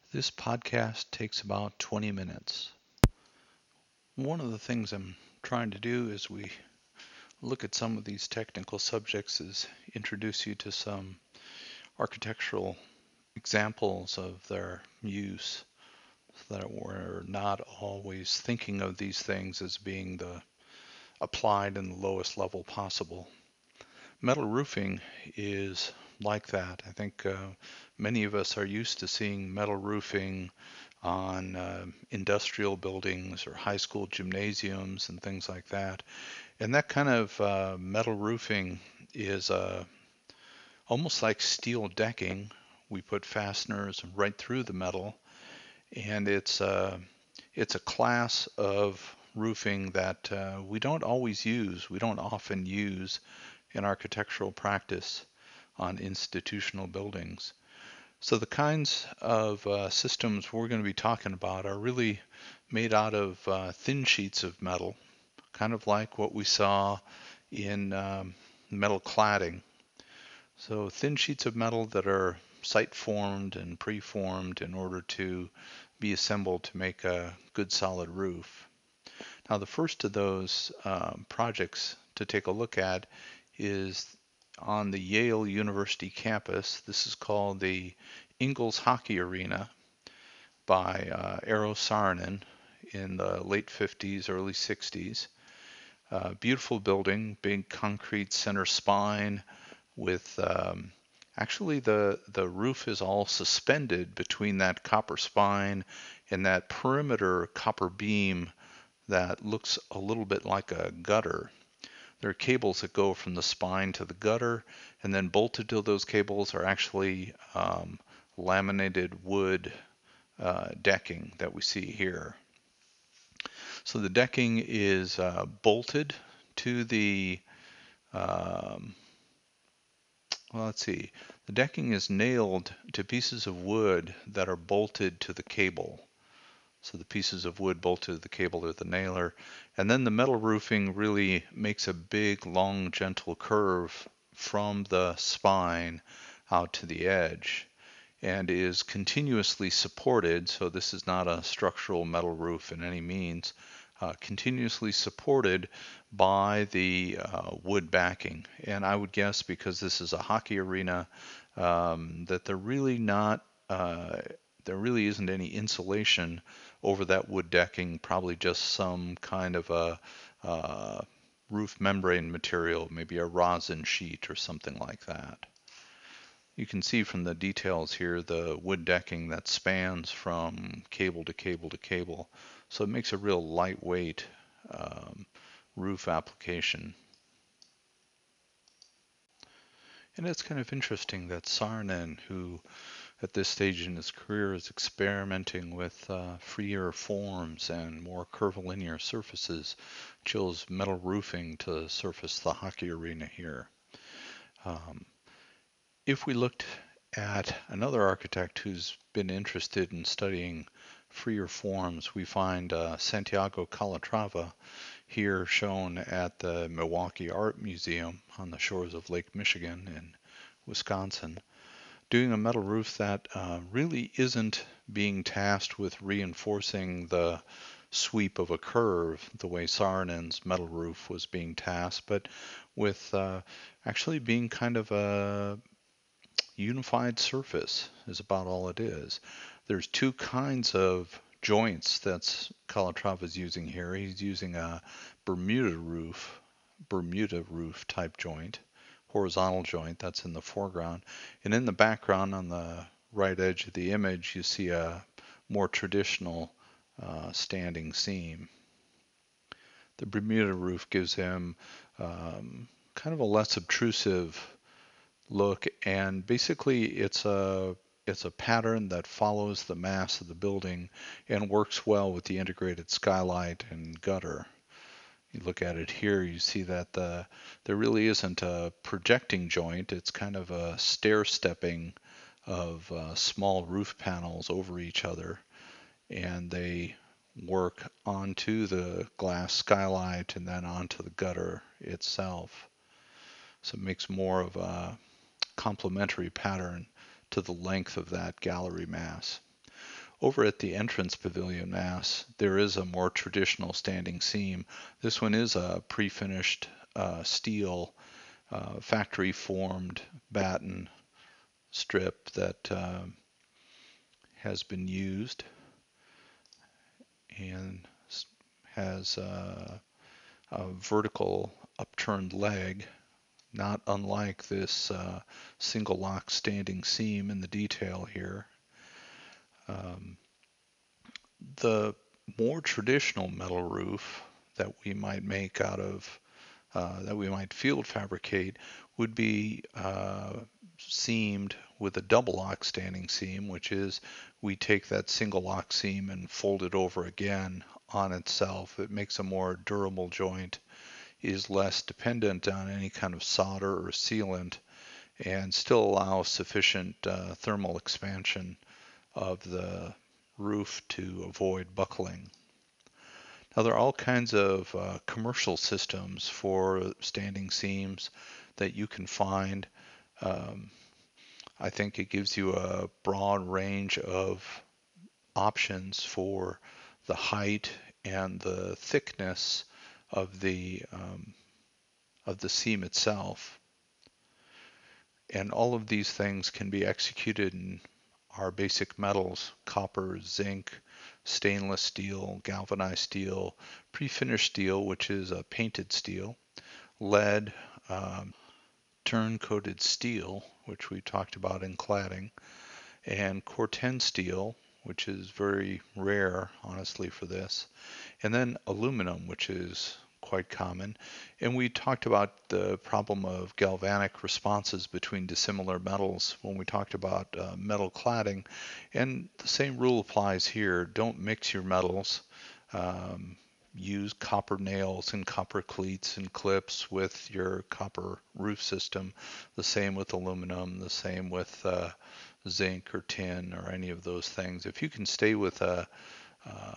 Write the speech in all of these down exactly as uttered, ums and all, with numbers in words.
This podcast takes about twenty minutes. One of the things I'm trying to do as we look at some of these technical subjects is introduce you to some architectural examples of their use so that we're not always thinking of these things as being the applied in the lowest level possible. Metal roofing is like that. I think uh, many of us are used to seeing metal roofing on uh, industrial buildings or high school gymnasiums and things like that. And that kind of uh, metal roofing is uh, almost like steel decking. We put fasteners right through the metal, and it's uh, it's a class of roofing that uh, we don't always use. We don't often use in architectural practice on institutional buildings. So the kinds of uh, systems we're going to be talking about are really made out of uh, thin sheets of metal, kind of like what we saw in um, metal cladding. So thin sheets of metal that are site formed and preformed in order to be assembled to make a good solid roof. Now the first of those um, projects to take a look at is on the Yale University campus. This is called the Ingles Hockey Arena by uh, Eero Saarinen in the late fifties, early sixties. Uh, beautiful building, big concrete center spine with um, actually the the roof is all suspended between that copper spine and that perimeter copper beam that looks a little bit like a gutter. There are cables that go from the spine to the gutter, and then bolted to those cables are actually um, laminated wood uh, decking that we see here. So the decking is uh, bolted to the, um, well, let's see, the decking is nailed to pieces of wood that are bolted to the cable. So the pieces of wood bolted to the cable are the nailer. And then the metal roofing really makes a big, long, gentle curve from the spine out to the edge and is continuously supported. So this is not a structural metal roof in any means. Uh, continuously supported by the uh, wood backing. And I would guess because this is a hockey arena um, that they're really not uh, there really isn't any insulation over that wood decking, probably just some kind of a uh, roof membrane material, maybe a rosin sheet or something like that. You can see from the details here the wood decking that spans from cable to cable to cable. So it makes a real lightweight um, roof application. And it's kind of interesting that Saarinen, who at this stage in his career is experimenting with uh, freer forms and more curvilinear surfaces, chose metal roofing to surface the hockey arena here. Um, if we looked at another architect who's been interested in studying freer forms, we find uh, Santiago Calatrava here shown at the Milwaukee Art Museum on the shores of Lake Michigan in Wisconsin, doing a metal roof that uh, really isn't being tasked with reinforcing the sweep of a curve the way Saarinen's metal roof was being tasked, but with uh, actually being kind of a unified surface is about all it is. There's two kinds of joints that's Calatrava's using here. He's using a Bermuda roof, Bermuda roof type joint, horizontal joint that's in the foreground. And in the background on the right edge of the image, you see a more traditional uh, standing seam. The Bermuda roof gives him um, kind of a less obtrusive look, and basically it's a it's a pattern that follows the mass of the building and works well with the integrated skylight and gutter. You look at it here, you see that the there really isn't a projecting joint. It's kind of a stair stepping of uh, small roof panels over each other, and they work onto the glass skylight and then onto the gutter itself. So it makes more of a complementary pattern to the length of that gallery mass. Over at the entrance pavilion mass, there is a more traditional standing seam. This one is a pre-finished uh, steel uh, factory formed batten strip that uh, has been used and has uh, a vertical upturned leg, not unlike this uh, single lock standing seam in the detail here. Um, the more traditional metal roof that we might make out of, uh, that we might field fabricate would be uh, seamed with a double lock standing seam, which is we take that single lock seam and fold it over again on itself. It makes a more durable joint, is less dependent on any kind of solder or sealant, and still allows sufficient uh, thermal expansion of the roof to avoid buckling. Now, there are all kinds of uh, commercial systems for standing seams that you can find. Um, I think it gives you a broad range of options for the height and the thickness of the um, of the seam itself. And all of these things can be executed in our basic metals: copper, zinc, stainless steel, galvanized steel, pre-finished steel, which is a painted steel, lead, um, turn-coated steel, which we talked about in cladding, and Corten steel, which is very rare, honestly, for this, and then aluminum, which is quite common. And we talked about the problem of galvanic responses between dissimilar metals when we talked about uh, metal cladding, and the same rule applies here. Don't mix your metals. Um, use copper nails and copper cleats and clips with your copper roof system. The same with aluminum, the same with uh, zinc or tin or any of those things. If you can stay with a uh,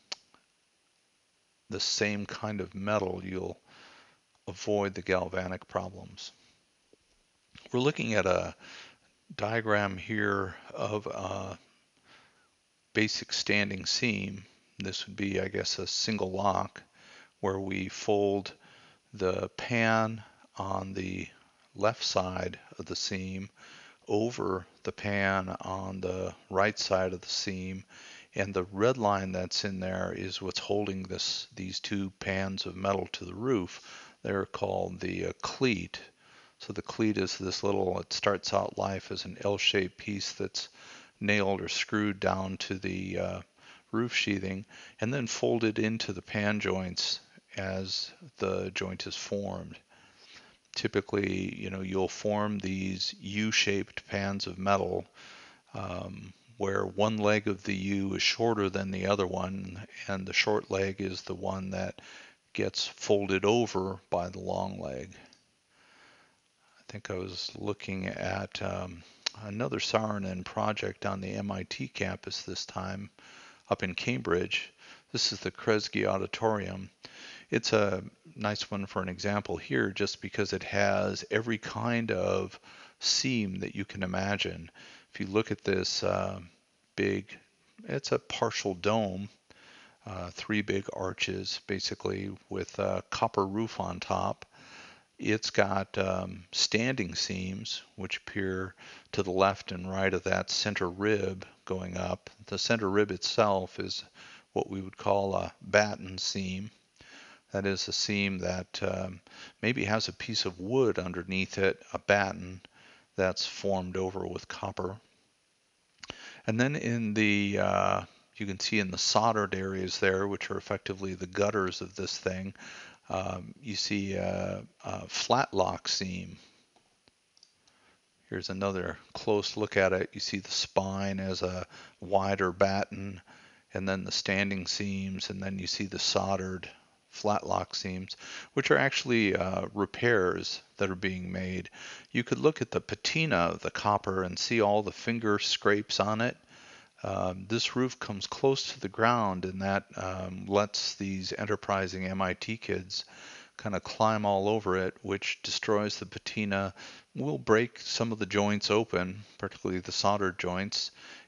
the same kind of metal, you'll avoid the galvanic problems. We're looking at a diagram here of a basic standing seam. This would be, I guess, a single lock where we fold the pan on the left side of the seam over the pan on the right side of the seam, and the red line that's in there is what's holding this these two pans of metal to the roof. They're called the uh, cleat. So the cleat is this little, it starts out life as an L-shaped piece that's nailed or screwed down to the uh, roof sheathing and then folded into the pan joints as the joint is formed. Typically, you know, you'll form these U-shaped pans of metal um, where one leg of the U is shorter than the other one, and the short leg is the one that gets folded over by the long leg. I think I was looking at um, another Saarinen project on the M I T campus this time up in Cambridge. This is the Kresge Auditorium. It's a nice one for an example here just because it has every kind of seam that you can imagine. If you look at this uh, big, it's a partial dome, uh, three big arches basically with a copper roof on top. It's got um, standing seams which appear to the left and right of that center rib going up. The center rib itself is what we would call a batten seam. That is a seam that um, maybe has a piece of wood underneath it, a batten that's formed over with copper. And then in the, uh, you can see in the soldered areas there, which are effectively the gutters of this thing, um, you see a, a flat lock seam. Here's another close look at it. You see the spine as a wider batten, and then the standing seams, and then you see the soldered flat lock seams, which are actually uh, repairs that are being made. You could look at the patina of the copper and see all the finger scrapes on it. Um, this roof comes close to the ground, and that um, lets these enterprising M I T kids kind of climb all over it, which destroys the patina, will break some of the joints open, particularly the soldered joints,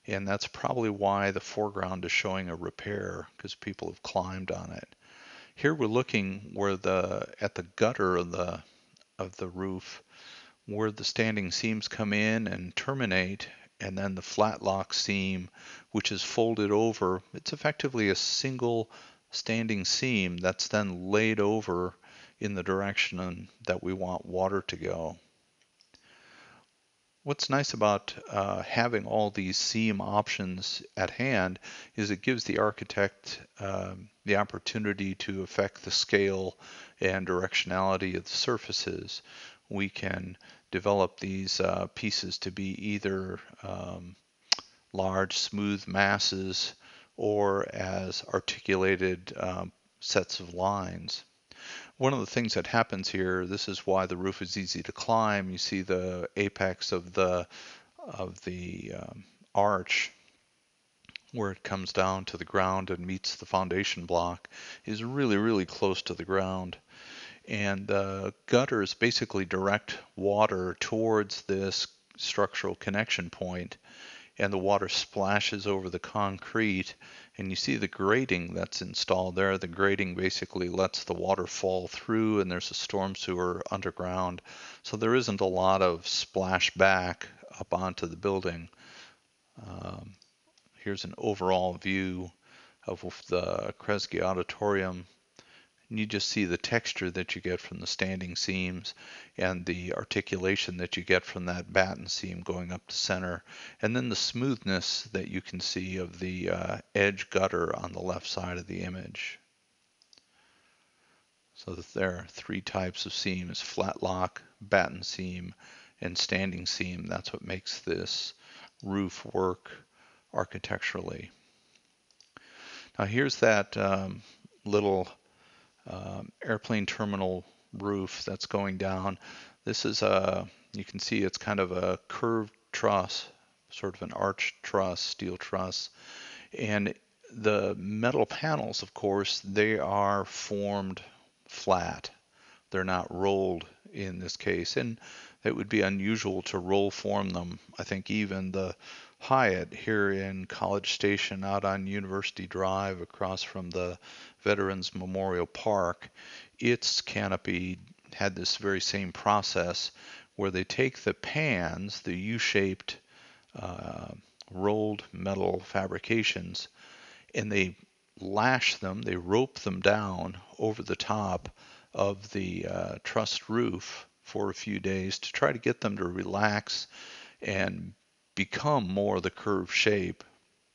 And that's probably why the foreground is showing a repair, because people have climbed on it. Here we're looking where the at the gutter of the of the roof, where the standing seams come in and terminate, and then the flat lock seam, which is folded over. It's effectively a single standing seam that's then laid over in the direction that we want water to go. What's nice about uh, having all these seam options at hand is it gives the architect um, the opportunity to affect the scale and directionality of the surfaces. We can develop these uh, pieces to be either um, large, smooth masses or as articulated um, sets of lines. One of the things that happens here, this is why the roof is easy to climb. You see the apex of the of the um, arch where it comes down to the ground and meets the foundation block is really, really close to the ground. And the gutters basically direct water towards this structural connection point, and the water splashes over the concrete, and you see the grating that's installed there. The grating basically lets the water fall through, and there's a storm sewer underground, so there isn't a lot of splash back up onto the building. Um, here's an overall view of the Kresge Auditorium. And you just see the texture that you get from the standing seams and the articulation that you get from that batten seam going up the center, and then the smoothness that you can see of the uh, edge gutter on the left side of the image. So that there are three types of seams: flat lock, batten seam, and standing seam. That's what makes this roof work architecturally. Now here's that um, little Um, airplane terminal roof that's going down. This is a, you can see it's kind of a curved truss, sort of an arched truss, steel truss. And the metal panels, of course, they are formed flat. They're not rolled in this case. And it would be unusual to roll form them. I think even the Hyatt here in College Station out on University Drive across from the Veterans Memorial Park, its canopy had this very same process where they take the pans, the U-shaped uh, rolled metal fabrications, and they lash them, they rope them down over the top of the uh, trussed roof for a few days to try to get them to relax and become more the curved shape.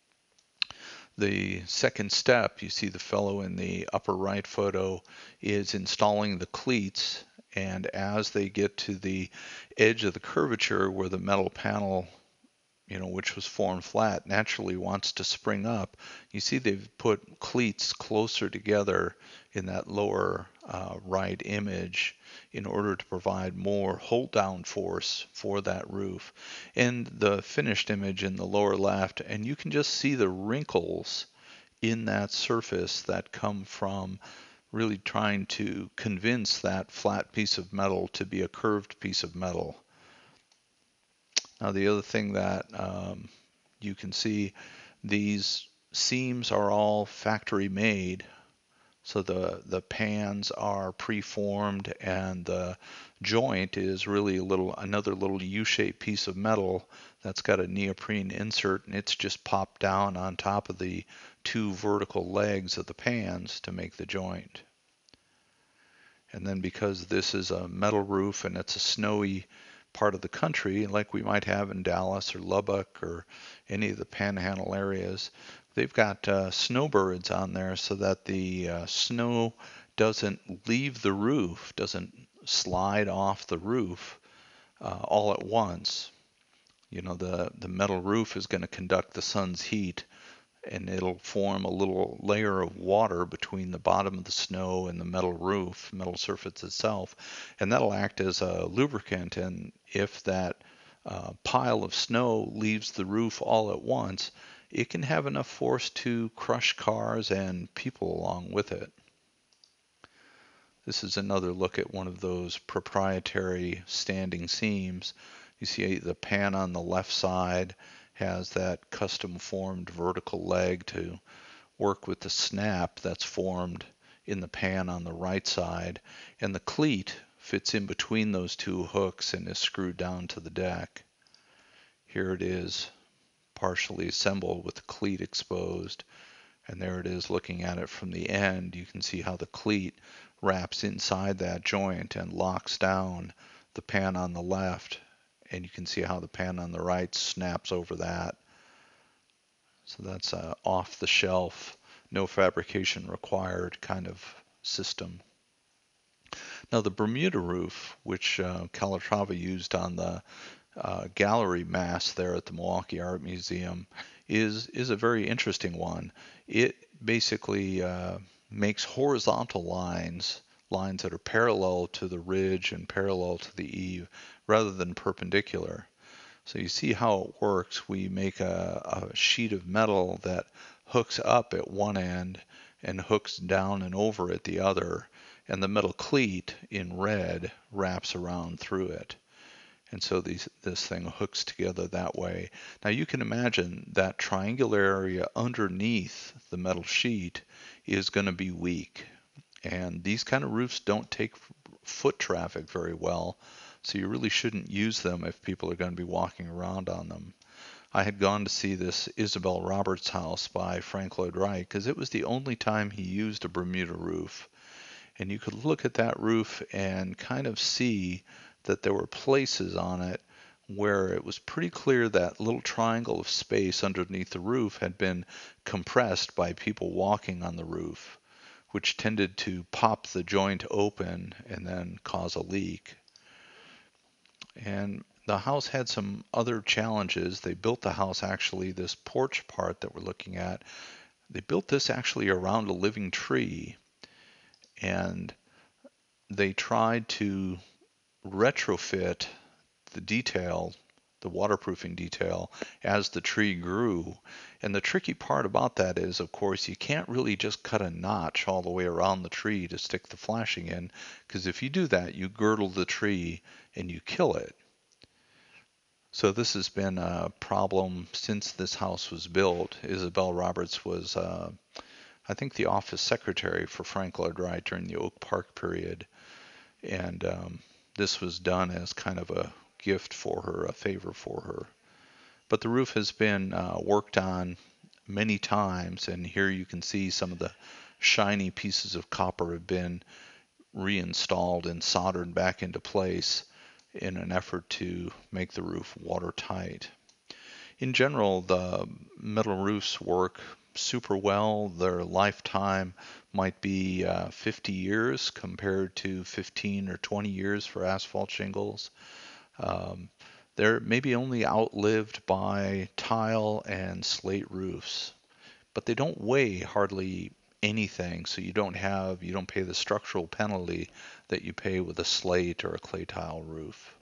The second step, you see the fellow in the upper right photo, is installing the cleats, and as they get to the edge of the curvature where the metal panel, you know, which was formed flat, naturally wants to spring up, you see they've put cleats closer together in that lower uh, right image in order to provide more hold down force for that roof. And the finished image in the lower left, and you can just see the wrinkles in that surface that come from really trying to convince that flat piece of metal to be a curved piece of metal. Now the other thing that um, you can see, these seams are all factory made. So the, the pans are preformed, and the joint is really a little another little U-shaped piece of metal that's got a neoprene insert, and it's just popped down on top of the two vertical legs of the pans to make the joint. And then because this is a metal roof and it's a snowy part of the country, like we might have in Dallas or Lubbock or any of the panhandle areas, they've got uh, snowbirds on there so that the uh, snow doesn't leave the roof, doesn't slide off the roof uh, all at once. You know, the, the metal roof is going to conduct the sun's heat, and it'll form a little layer of water between the bottom of the snow and the metal roof, metal surface itself, and that'll act as a lubricant. And if that uh, pile of snow leaves the roof all at once, it can have enough force to crush cars and people along with it. This is another look at one of those proprietary standing seams. You see the pan on the left side has that custom formed vertical leg to work with the snap that's formed in the pan on the right side, and the cleat fits in between those two hooks and is screwed down to the deck. Here it is partially assembled with the cleat exposed, and there it is looking at it from the end. You can see how the cleat wraps inside that joint and locks down the pan on the left, and you can see how the pan on the right snaps over that. So that's a off-the-shelf, no fabrication required kind of system. Now the Bermuda roof, which uh, Calatrava used on the uh, gallery mast there at the Milwaukee Art Museum, is is a very interesting one. It basically uh, makes horizontal lines, lines that are parallel to the ridge and parallel to the eave, rather than perpendicular. So you see how it works. We make a, a sheet of metal that hooks up at one end and hooks down and over at the other, and the metal cleat in red wraps around through it. And so these, this thing hooks together that way. Now you can imagine that triangular area underneath the metal sheet is going to be weak. And these kind of roofs don't take foot traffic very well, so you really shouldn't use them if people are going to be walking around on them. I had gone to see this Isabel Roberts house by Frank Lloyd Wright because it was the only time he used a Bermuda roof. And you could look at that roof and kind of see that there were places on it where it was pretty clear that little triangle of space underneath the roof had been compressed by people walking on the roof, which tended to pop the joint open and then cause a leak. And the house had some other challenges. They built the house, actually, this porch part that we're looking at, they built this actually around a living tree. And they tried to retrofit the detail, the waterproofing detail, as the tree grew. And the tricky part about that is, of course, you can't really just cut a notch all the way around the tree to stick the flashing in, because if you do that, you girdle the tree and you kill it. So this has been a problem since this house was built. Isabel Roberts was, uh, I think, the office secretary for Frank Lloyd Wright during the Oak Park period. And um, this was done as kind of a gift for her, a favor for her. But the roof has been uh, worked on many times, and here you can see some of the shiny pieces of copper have been reinstalled and soldered back into place in an effort to make the roof watertight. In general, the metal roofs work super well. Their lifetime might be uh, fifty years compared to fifteen or twenty years for asphalt shingles. Um, they're maybe only outlived by tile and slate roofs, but they don't weigh hardly anything, so you don't have you don't pay the structural penalty that you pay with a slate or a clay tile roof.